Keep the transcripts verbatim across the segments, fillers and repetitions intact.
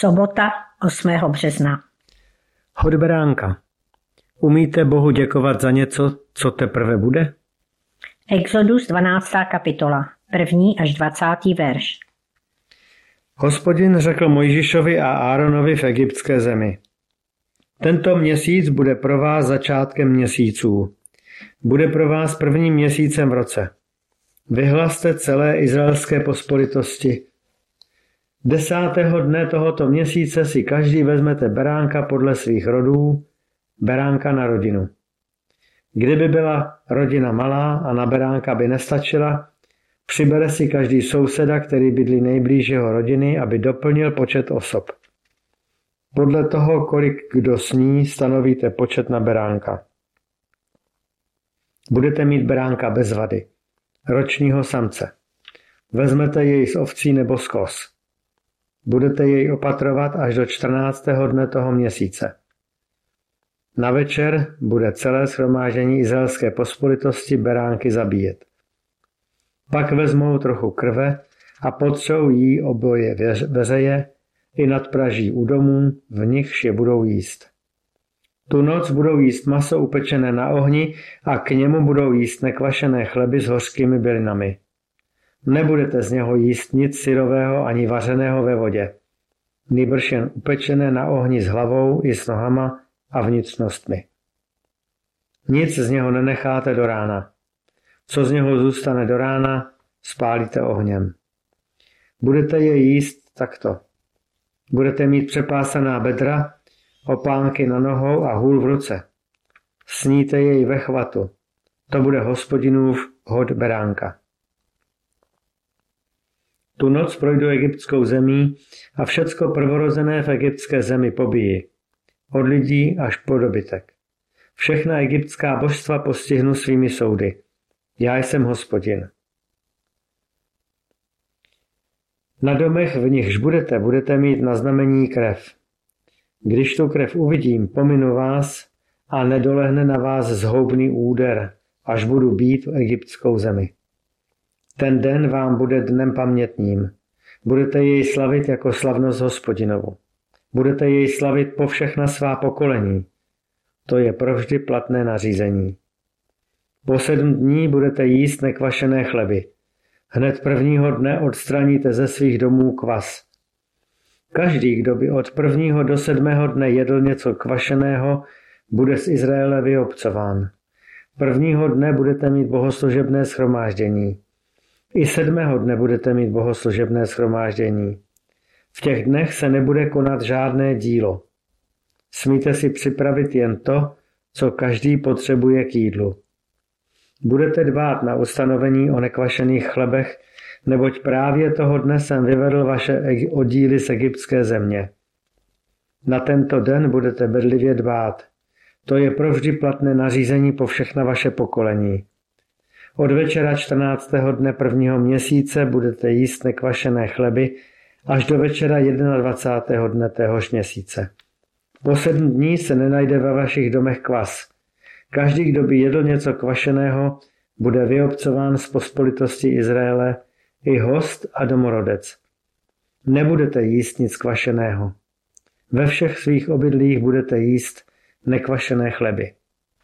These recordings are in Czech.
Sobota osmého března. Hod beránka. Umíte Bohu děkovat za něco, co teprve bude? Exodus dvanáctá kapitola, první až dvacátý verš. Hospodin řekl Mojžíšovi a Áronovi v egyptské zemi. Tento měsíc bude pro vás začátkem měsíců. Bude pro vás prvním měsícem v roce. Vyhlaste celé izraelské pospolitosti. Desátého dne tohoto měsíce si každý vezmete beránka podle svých rodů, beránka na rodinu. Kdyby byla rodina malá a na beránka by nestačila, přibere si každý souseda, který bydlí nejblíž jeho rodiny, aby doplnil počet osob. Podle toho, kolik kdo sní, stanovíte počet na beránka. Budete mít beránka bez vady, ročního samce. Vezmete jej z ovcí nebo z koz. Budete jej opatrovat až do čtrnáctého dne toho měsíce. Na večer bude celé shromáždění izraelské pospolitosti beránky zabíjet. Pak vezmou trochu krve a potřou jí oboje veřeje i nadpraží u domů, v nichž je budou jíst. Tu noc budou jíst maso upečené na ohni a k němu budou jíst nekvašené chleby s hořkými bylinami. Nebudete z něho jíst nic syrového ani vařeného ve vodě, nýbrž jen upečené na ohni s hlavou i s nohama a vnitřnostmi. Nic z něho nenecháte do rána. Co z něho zůstane do rána, spálíte ohněm. Budete je jíst takto. Budete mít přepásaná bedra, opánky na nohou a hůl v ruce. Sníte jej ve chvatu. To bude Hospodinův hod beránka. Tu noc projdu egyptskou zemí a všecko prvorozené v egyptské zemi pobijí. Od lidí až po dobytek. Všechna egyptská božstva postihnu svými soudy. Já jsem Hospodin. Na domech, v nichž budete, budete mít na znamení krev. Když tu krev uvidím, pominu vás a nedolehne na vás zhoubný úder, až budu bít v egyptskou zemi. Ten den vám bude dnem pamětním. Budete jej slavit jako slavnost Hospodinovu. Budete jej slavit po všechna svá pokolení. To je provždy platné nařízení. Po sedm dní budete jíst nekvašené chleby. Hned prvního dne odstraníte ze svých domů kvas. Každý, kdo by od prvního do sedmého dne jedl něco kvašeného, bude z Izraele vyobcován. Prvního dne budete mít bohoslužebné shromáždění. I sedmého dne budete mít bohoslužebné shromáždění. V těch dnech se nebude konat žádné dílo. Smíte si připravit jen to, co každý potřebuje k jídlu. Budete dbát na ustanovení o nekvašených chlebech, neboť právě toho dne jsem vyvedl vaše oddíly z egyptské země. Na tento den budete bedlivě dbát. To je provždy platné nařízení po všechna vaše pokolení. Od večera čtrnáctého dne prvního měsíce budete jíst nekvašené chleby až do večera dvacátého prvního dne téhož měsíce. Po sedm dní se nenajde ve vašich domech kvas. Každý, kdo by jedl něco kvašeného, bude vyobcován z pospolitosti Izraele, i host a domorodec. Nebudete jíst nic kvašeného. Ve všech svých obydlích budete jíst nekvašené chleby.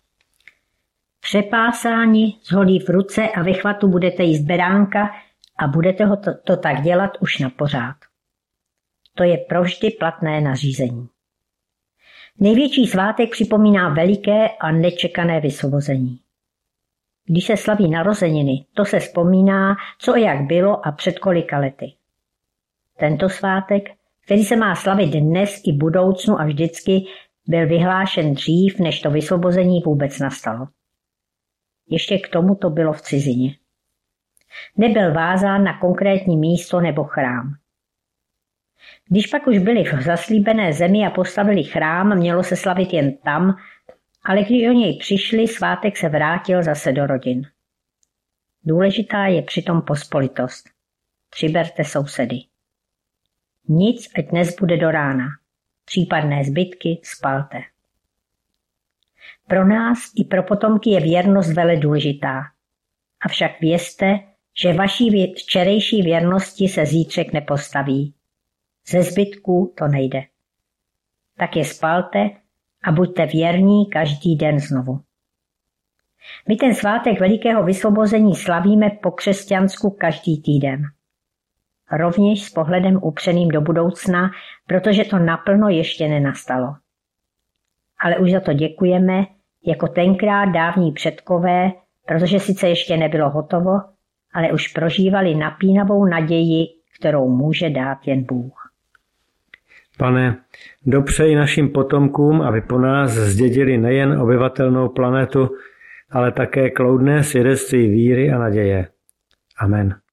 Přepásáni z holí v ruce a ve chvatu budete jíst beránka a budete ho to, to tak dělat už na pořád. To je provždy platné nařízení. Největší svátek připomíná veliké a nečekané vysvobození. Když se slaví narozeniny, to se vzpomíná, co a jak bylo a před kolika lety. Tento svátek, který se má slavit dnes i budoucnu a vždycky, byl vyhlášen dřív, než to vysvobození vůbec nastalo. Ještě k tomu to bylo v cizině. Nebyl vázán na konkrétní místo nebo chrám. Když pak už byli v zaslíbené zemi a postavili chrám, mělo se slavit jen tam, ale když o něj přišli, svátek se vrátil zase do rodin. Důležitá je přitom pospolitost. Přiberte sousedy. Nic, ať nezbude do rána. Případné zbytky spalte. Pro nás i pro potomky je věrnost vele důležitá. Avšak vězte, že vaší včerejší věrnosti se zítřek nepostaví. Ze zbytků to nejde. Tak je spalte a buďte věrní každý den znovu. My ten svátek velikého vysvobození slavíme po křesťansku každý týden. Rovněž s pohledem upřeným do budoucna, protože to naplno ještě nenastalo. Ale už za to děkujeme, jako tenkrát dávní předkové, protože sice ještě nebylo hotovo, ale už prožívali napínavou naději, kterou může dát jen Bůh. Pane, dopřej našim potomkům, aby po nás zdědili nejen obyvatelnou planetu, ale také kloudné svědectví víry a naděje. Amen.